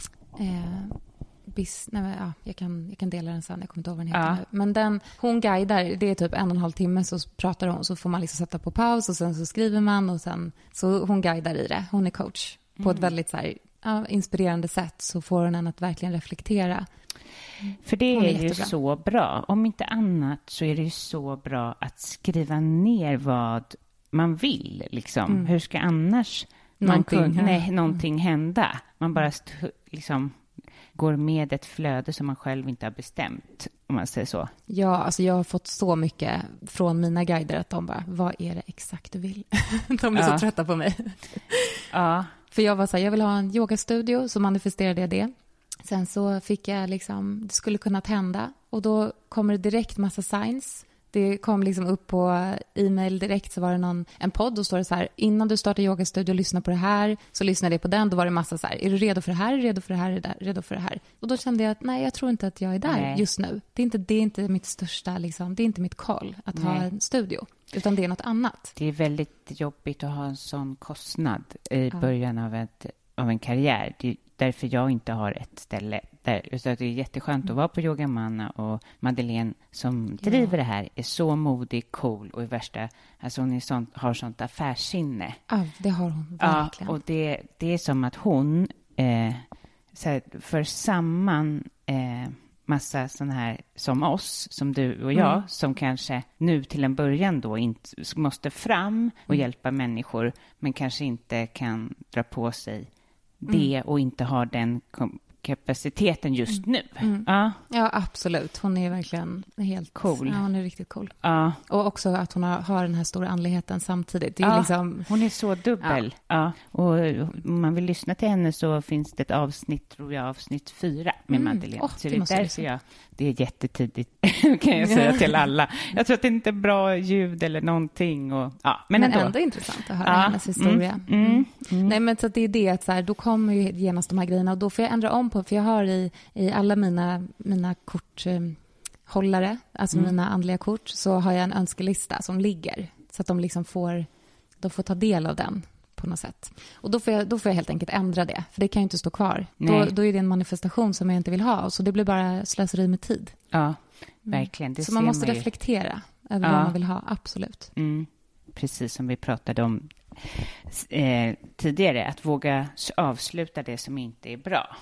Jag kan dela den sen, jag kommer inte ihåg vad den heter nu. Men hon guidar, det är typ 1,5 timme så pratar hon, så får man liksom sätta på paus och sen så skriver man och sen så hon guidar i det. Hon är coach på ett väldigt så här, inspirerande sätt, så får hon en att verkligen reflektera. För det är ju så bra. Om inte annat så är det ju så bra att skriva ner vad man vill liksom. Hur ska annars någonting hända? Man bara liksom går med ett flöde som man själv inte har bestämt, om man säger så. Ja, alltså jag har fått så mycket från mina guider att de bara, vad är det exakt du vill? De är så trötta på mig. Ja. För jag var så här, jag vill ha en yogastudio, så manifesterade jag det. Sen så fick jag liksom, det skulle kunna hända. Och då kommer det direkt massa signs. Det kom liksom upp på e-mail direkt, så var det en podd och står det så här, innan du startar yogastudio, lyssna på det här. Så lyssnade jag på den, då var det massa så här, är du redo för det här, redo för det här, redo för det här. Och då kände jag att nej, jag tror inte att jag är där just nu. Det är inte mitt största, liksom, det är inte mitt call att ha en studio. Utan det är något annat. Det är väldigt jobbigt att ha en sån kostnad i början av av en karriär. Det är därför jag inte har ett ställe där. Så det är jätteskönt att vara på Yogamanna, och Madeleine som driver det här är så modig, cool och i värsta, alltså hon är har sånt affärssinne. Ja, det har hon verkligen. Ja, och det är som att hon så här, för samman massa sådana här som oss, som du och jag, som kanske nu till en början då inte måste fram och hjälpa människor, men kanske inte kan dra på sig det och inte har den kapaciteten just nu. Ja, absolut. Hon är verkligen helt cool. Ja, hon är riktigt cool. Ja. Och också att hon har den här stora andligheten samtidigt. Det är liksom... Hon är så dubbel. Ja. Och om man vill lyssna till henne så finns det ett avsnitt, tror jag, avsnitt 4 med Madeleine. Så det är därför det är jättetidigt, kan jag säga till alla. Jag tror att det inte är bra ljud eller någonting. Men ändå intressant att höra hennes historia. Nej, men så att det är det att så här, då kommer ju genast de här grejerna, och då får jag ändra om på, för jag har i alla mina korthållare, alltså mina andliga kort, så har jag en önskelista som ligger, så att de liksom får ta del av den på något sätt. Och då får jag helt enkelt ändra det, för det kan ju inte stå kvar. Då är det en manifestation som jag inte vill ha, så det blir bara slöseri med tid. Ja, verkligen. Det så man måste reflektera över vad man vill ha, absolut. Precis som vi pratade om tidigare, att våga avsluta det som inte är bra.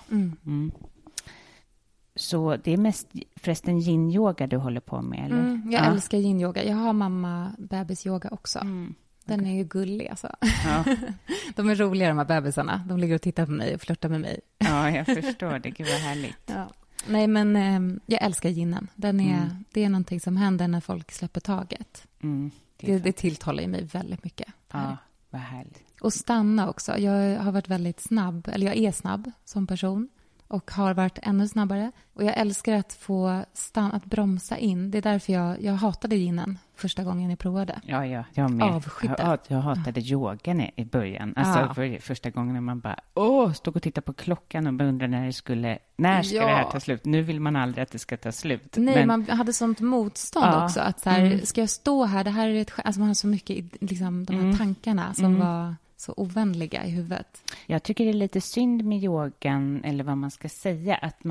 Så det är mest förresten yin-yoga du håller på med, eller? Jag älskar yin-yoga. Jag har mamma-bebis-yoga också. Den är ju gullig, alltså. Ja. De är roliga, de här bebisarna. De ligger och tittar på mig och flörtar med mig. Ja, jag förstår det. Gud vad härligt. Ja. Nej, men jag älskar ginen. Det är någonting som händer när folk släpper taget. Det tilltalar ju mig väldigt mycket. Ja, vad härligt. Och stanna också. Jag har varit väldigt snabb, eller jag är snabb som person. Och har varit ännu snabbare. Och jag älskar att få att bromsa in. Det är därför jag hatade ginen första gången jag provade. Ja, jag med. Avskydda. Jag hatade yogan i början. Alltså för första gången när man bara stod och tittade på klockan och undrade när ska det här ta slut. Nu vill man aldrig att det ska ta slut. Nej, man hade sånt motstånd också. Att så här, ska jag stå här? Det här är alltså man har så mycket liksom, de här tankarna som var så ovänliga i huvudet. Jag tycker det är lite synd med yogan, eller vad man ska säga, att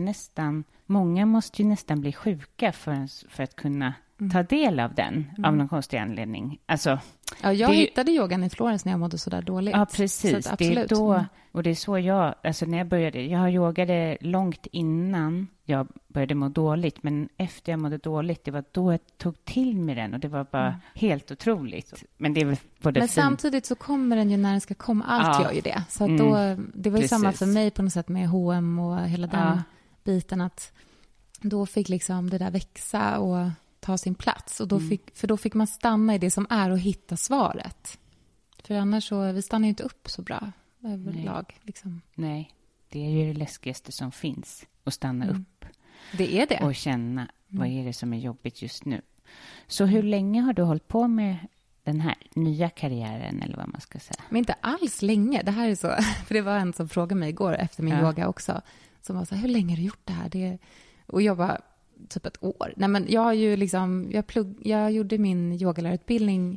många måste ju nästan bli sjuka för att kunna ta del av den, av någon konstig anledning. Alltså, jag hittade yogan i Florens när jag mådde så där dåligt. Ja, precis. Så det är då, och det är så när jag började, jag yogade långt innan jag började må dåligt, men efter jag mådde dåligt, det var då jag tog till mig den, och det var bara helt otroligt. Men det är väl både samtidigt så kommer den ju när den ska komma, allt gör ju det. Så att då, det var ju samma för mig på något sätt med H&M och hela den biten, att då fick liksom det där växa och ta sin plats, och då fick man stanna i det som är och hitta svaret. För annars så, vi stannar ju inte upp så bra överlag. Liksom. Nej, det är ju det läskigaste som finns, att stanna upp. Det är det. Och känna, vad är det som är jobbigt just nu? Så hur länge har du hållit på med den här nya karriären, eller vad man ska säga? Men inte alls länge. Det här är så, för det var en som frågade mig igår efter min yoga också, som var så här, hur länge har du gjort det här? Och jag bara, typ ett år. Nej, men jag har ju liksom, jag gjorde min yogalärarutbildning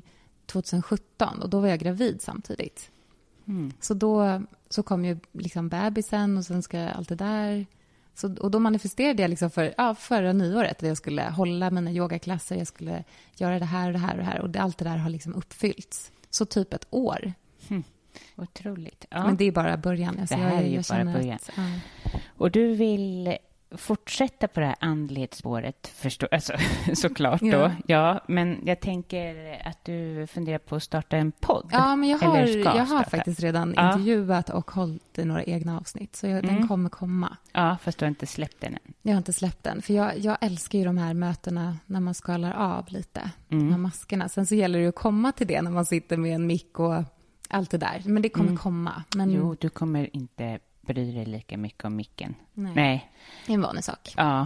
2017, och då var jag gravid samtidigt. Så då så kom ju liksom bebisen, och sen ska allt det där. Och då manifesterade jag liksom förra nyåret att jag skulle hålla mina yogaklasser, jag skulle göra det här och det här och det här, och allt det där har liksom uppfyllts. Så typ ett år. Otroligt. Ja. Men det är bara början. Alltså, det här är ju bara början. Och du vill fortsätta på det här andlighetsspåret, alltså, såklart då. Ja, men jag tänker att du funderar på att starta en podd. Ja, men jag har faktiskt redan intervjuat och hållit i några egna avsnitt, så den kommer komma. Ja, fast du har inte släppt den än. Jag har inte släppt den, för jag älskar ju de här mötena när man skalar av lite, de här maskerna. Sen så gäller det att komma till det när man sitter med en mick och allt det där. Men det kommer komma. Men... Jo, du kommer inte bry dig lika mycket om micken. Nej. Det är en vanlig sak. Ja.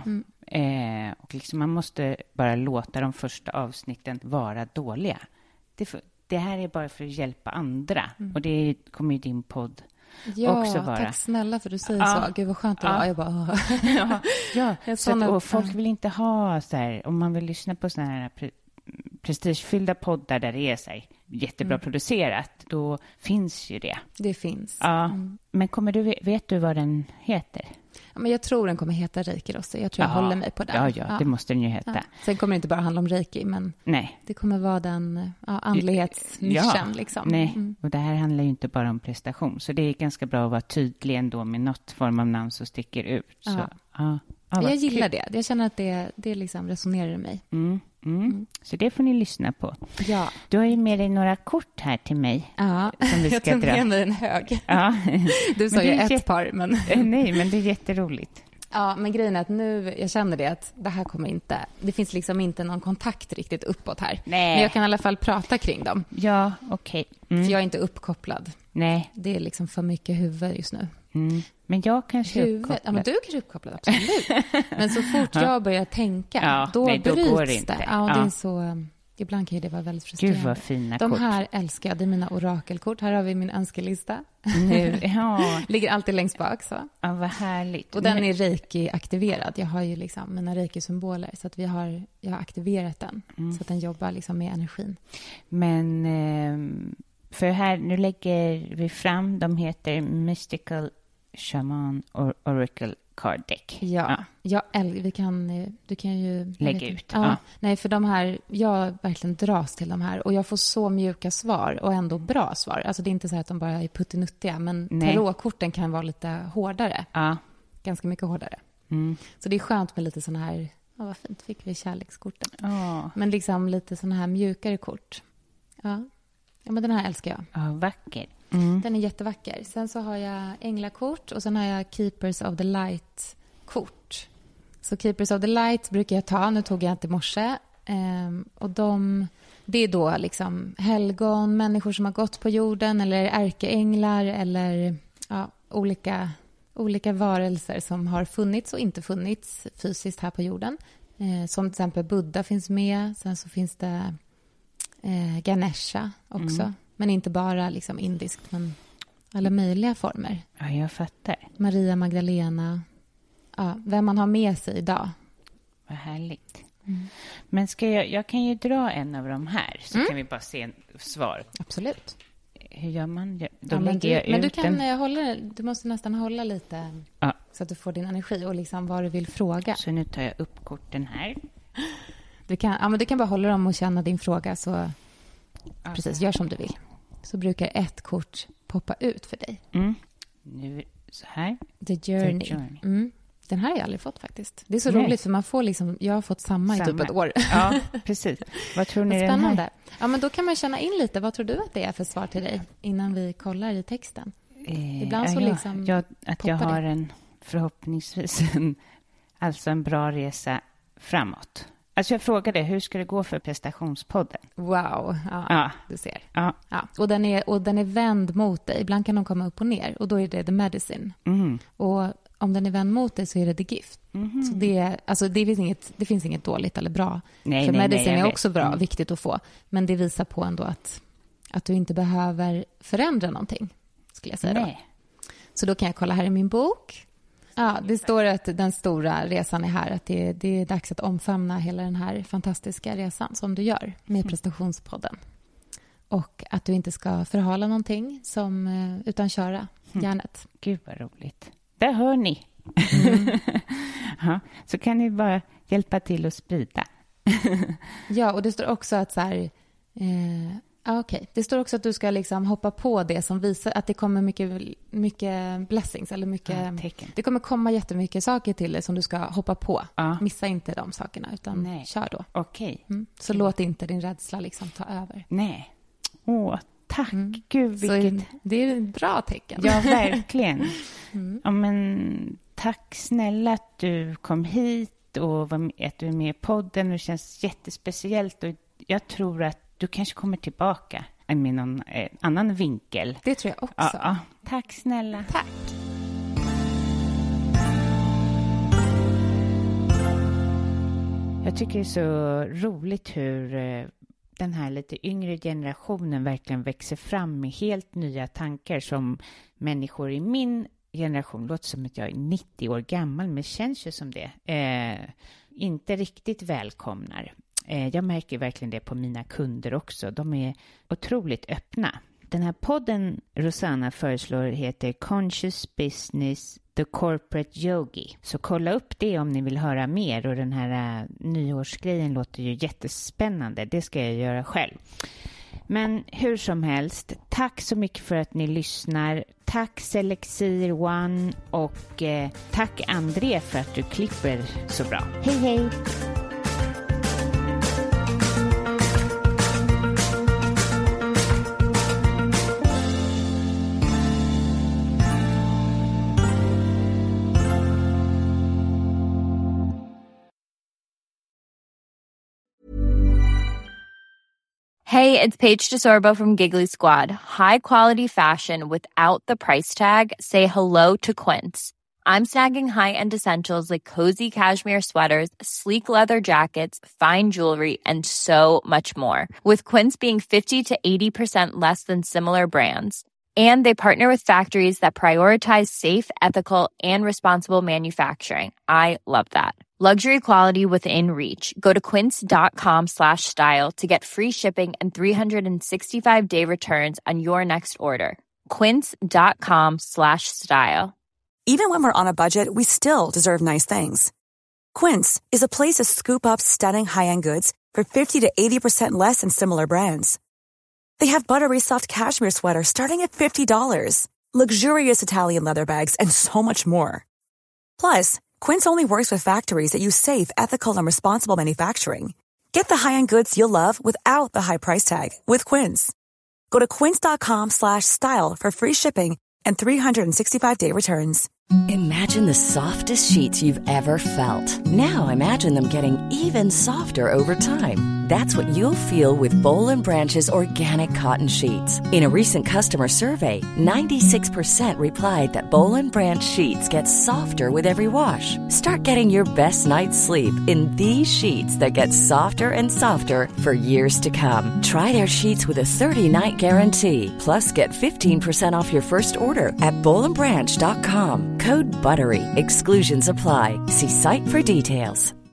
Och liksom man måste bara låta de första avsnitten vara dåliga. Det här är bara för att hjälpa andra. Och det kommer ju din podd också vara. Tack snälla för att du säger så. Gud vad skönt det var. Jag bara... och folk vill inte ha så här, om man vill lyssna på såna här prestigefyllda poddar där det är så här jättebra producerat, då finns ju det. Det finns. Ja, men vet du vad den heter? Ja, men jag tror den kommer heta Reiki Rossi. Jag tror jag håller mig på den. Ja, det måste den ju heta. Ja. Sen kommer det inte bara handla om Reiki, men det kommer vara den andlighetsnischen. Liksom. Nej, och det här handlar ju inte bara om prestation. Så det är ganska bra att vara tydlig ändå med något form av namn som sticker ut. Så, jag gillar det. Jag känner att det liksom resonerar i mig. Så det får ni lyssna på. Ja. Du har ju med dig några kort här till mig. Ja, som vi ska jag tog med mig en hög. Ja. Du sa ju ett par. Men... Nej, men det är jätteroligt. Ja, men grejen är att nu, jag känner det att det här kommer inte, det finns liksom inte någon kontakt riktigt uppåt här. Nej. Men jag kan i alla fall prata kring dem. Ja, okej. För jag är inte uppkopplad. Nej. Det är liksom för mycket huvud just nu. Men jag kanske är uppkopplad. Ja, men du kanske är uppkopplad, absolut. Men så fort jag börjar tänka, då bryts går det inte. Det. Ja, det är så... Ibland kan ju det vara väldigt frustrerande. Gud vad fina De kort. här älskar jag. Det är mina orakelkort. Här har vi min önskelista. Ligger alltid längst bak. Så. Ja, vad härligt. Och den är reiki-aktiverad. Jag har ju liksom mina reiki-symboler. Så att jag har aktiverat den. Så att den jobbar liksom med energin. Men för här, nu lägger vi fram, de heter Mystical Shaman Oracle Card Deck. Ja. Du kan ju lägga ut. Nej, för de här, jag verkligen dras till de här och jag får så mjuka svar och ändå bra svar. Alltså det är inte så att de bara är puttinuttiga, men tarotkorten kan vara lite hårdare. Ja. Ganska mycket hårdare. Så det är skönt med lite såna här, vad fint fick vi kärlekskorten. Men liksom lite såna här mjukare kort. Ja, men den här älskar jag. Ja, vacker. Den är jättevacker. Sen så har jag änglakort och sen har jag Keepers of the Light-kort. Så Keepers of the Light brukar jag ta. Nu tog jag inte i morse. Och det är då liksom helgon, människor som har gått på jorden eller ärkeänglar eller olika varelser som har funnits och inte funnits fysiskt här på jorden. Som till exempel Buddha finns med. Sen så finns det Ganesha också. Men inte bara liksom indiskt, men alla möjliga former. Ja, jag fattar. Maria Magdalena. Ja, vem man har med sig idag. Vad härligt. Men jag kan ju dra en av de här, så kan vi bara se en svar. Absolut. Hur gör man? Du måste nästan hålla lite så att du får din energi och liksom vad du vill fråga. Så nu tar jag upp korten här. Du kan bara hålla dem och känna din fråga, så precis, gör som du vill. Så brukar ett kort poppa ut för dig. Nu så här. The Journey. Den här har jag aldrig fått faktiskt. Det är så roligt för man får liksom, jag har fått samma i typ ett år. Ja, precis. Vad tror ni den här? Ja, men då kan man känna in lite. Vad tror du att det är för svar till dig innan vi kollar i texten? Ibland så liksom jag har en förhoppningsvis en bra resa framåt. Alltså jag frågade, hur ska det gå för prestationspodden? Wow, du ser. Ja. Och den är vänd mot dig. Ibland kan de komma upp och ner. Och då är det the medicine. Och om den är vänd mot dig så är det the gift. Så det finns inget dåligt eller bra. För medicine är också bra, viktigt att få. Men det visar på ändå att du inte behöver förändra någonting, skulle jag säga då. Så då kan jag kolla här i min bok. Ja, det står att den stora resan är här. Att det är dags att omfamna hela den här fantastiska resan som du gör med prestationspodden. Och att du inte ska förhala någonting utan köra järnet. Gud vad roligt. Där hör ni. Så kan ni bara hjälpa till att sprida. Ja, och det står också att så här... Det står också att du ska liksom hoppa på det som visar att det kommer mycket blessings eller mycket tecken. Det kommer komma jättemycket saker till dig som du ska hoppa på. Missa inte de sakerna utan kör då. Okej. Så låt inte din rädsla liksom ta över. Nej. Tack. Gud, vilket... Det är ett bra tecken. Ja, verkligen. Ja, men tack snälla att du kom hit och att du är med i podden. Det känns jättespeciellt och jag tror att du kanske kommer tillbaka med någon annan vinkel. Det tror jag också. Ja. Tack snälla. Tack. Jag tycker det är så roligt hur den här lite yngre generationen verkligen växer fram med helt nya tankar som människor i min generation, låter som att jag är 90 år gammal, men känns ju som det, inte riktigt välkomnar. Jag märker verkligen det på mina kunder också. De är otroligt öppna. Den här podden Rosanna föreslår heter Conscious Business The Corporate Yogi. Så kolla upp det om ni vill höra mer. Och den här nyårsgrejen låter ju jättespännande. Det ska jag göra själv. Men hur som helst, tack så mycket för att ni lyssnar. Tack Selexir One och tack André för att du klipper så bra. Hej hej! Hey, it's Paige DeSorbo from Giggly Squad. High quality fashion without the price tag. Say hello to Quince. I'm snagging high-end essentials like cozy cashmere sweaters, sleek leather jackets, fine jewelry, and so much more. With Quince being 50 to 80% less than similar brands. And they partner with factories that prioritize safe, ethical, and responsible manufacturing. I love that. Luxury quality within reach. Go to quince.com/style to get free shipping and 365-day returns on your next order. Quince.com/style. Even when we're on a budget, we still deserve nice things. Quince is a place to scoop up stunning high-end goods for 50 to 80% less than similar brands. They have buttery soft cashmere sweaters starting at $50, luxurious Italian leather bags, and so much more. Plus, Quince only works with factories that use safe, ethical, and responsible manufacturing. Get the high-end goods you'll love without the high price tag with Quince. Go to quince.com/style for free shipping and 365-day returns. Imagine the softest sheets you've ever felt. Now imagine them getting even softer over time. That's what you'll feel with Boll & Branch's organic cotton sheets. In a recent customer survey, 96% replied that Boll & Branch sheets get softer with every wash. Start getting your best night's sleep in these sheets that get softer and softer for years to come. Try their sheets with a 30-night guarantee. Plus, get 15% off your first order at bollandbranch.com. Code BUTTERY. Exclusions apply. See site for details.